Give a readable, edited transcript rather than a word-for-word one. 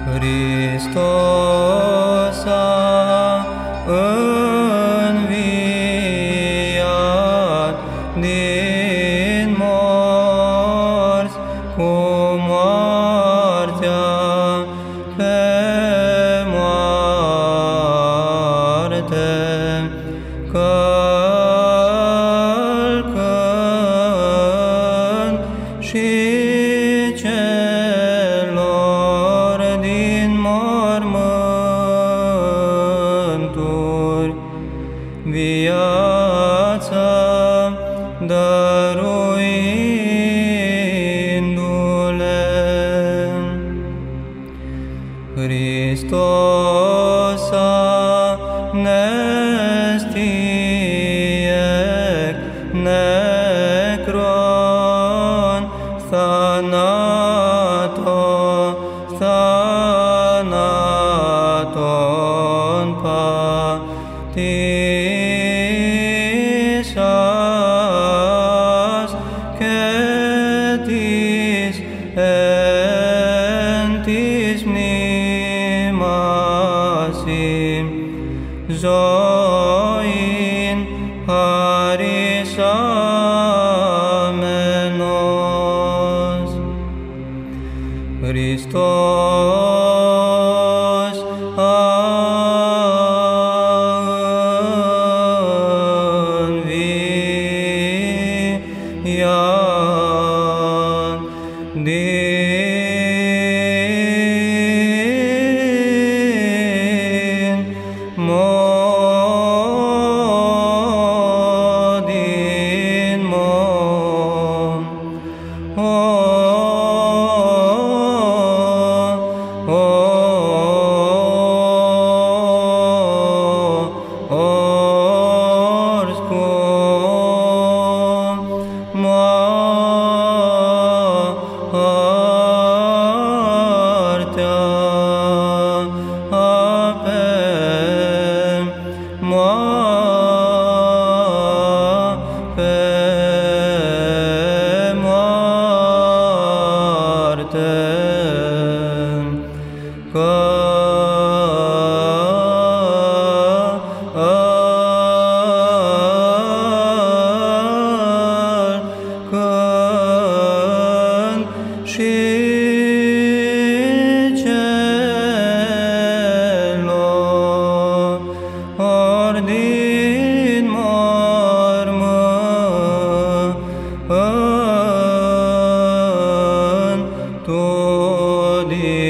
Hristos a înviat din morți, cu moartea pe moarte, călcând și celor din mormânturi viața dăruindu-le. Hristos a nestiec necron thanaton patisas ketis entis mnimasim zoin harisamenos. Hristos a înviat din călcând și celor din mormânturi